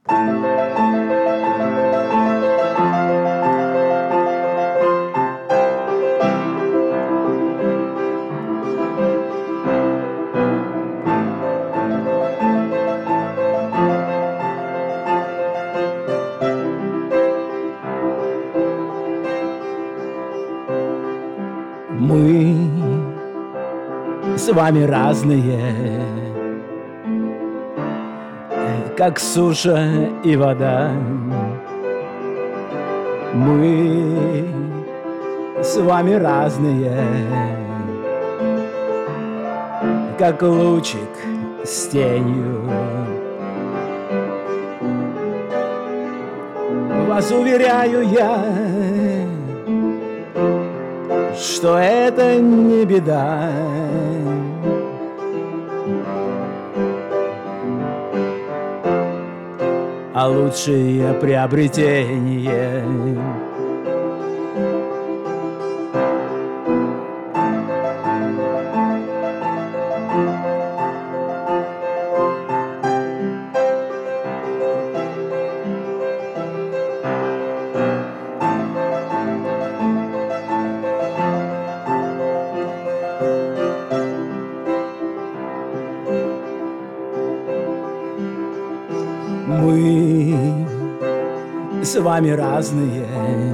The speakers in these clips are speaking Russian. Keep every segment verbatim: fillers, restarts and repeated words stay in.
Мы с вами разные, как суша и вода. Мы с вами разные, как лучик с тенью. Вас уверяю я, что это не беда. А лучшее приобретение. Мы с вами разные.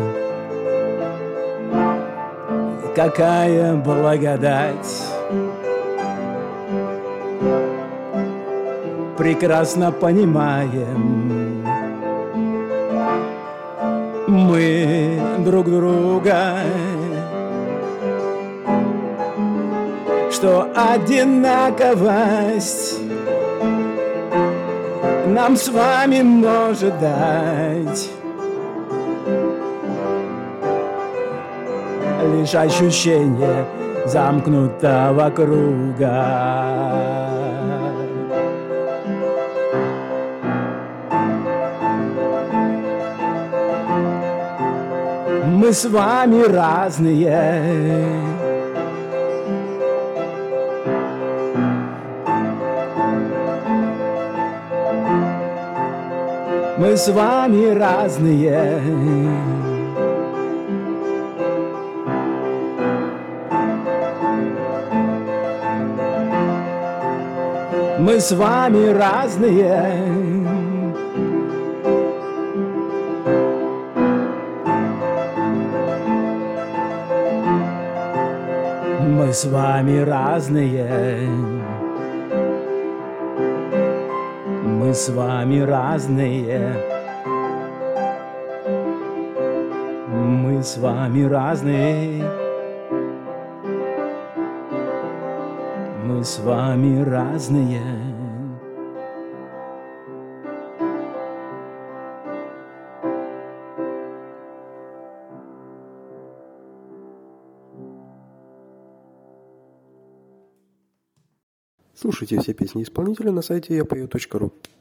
Какая благодать! Прекрасно понимаем мы друг друга, что одинаковость нам с вами может дать лишь ощущение замкнутого круга. Мы с вами разные. Мы с вами разные. Мы с вами разные. Мы с вами разные. Мы с вами разные. Мы с вами разные. Мы с вами разные. Слушайте все песни исполнителя на сайте я пою точка ру.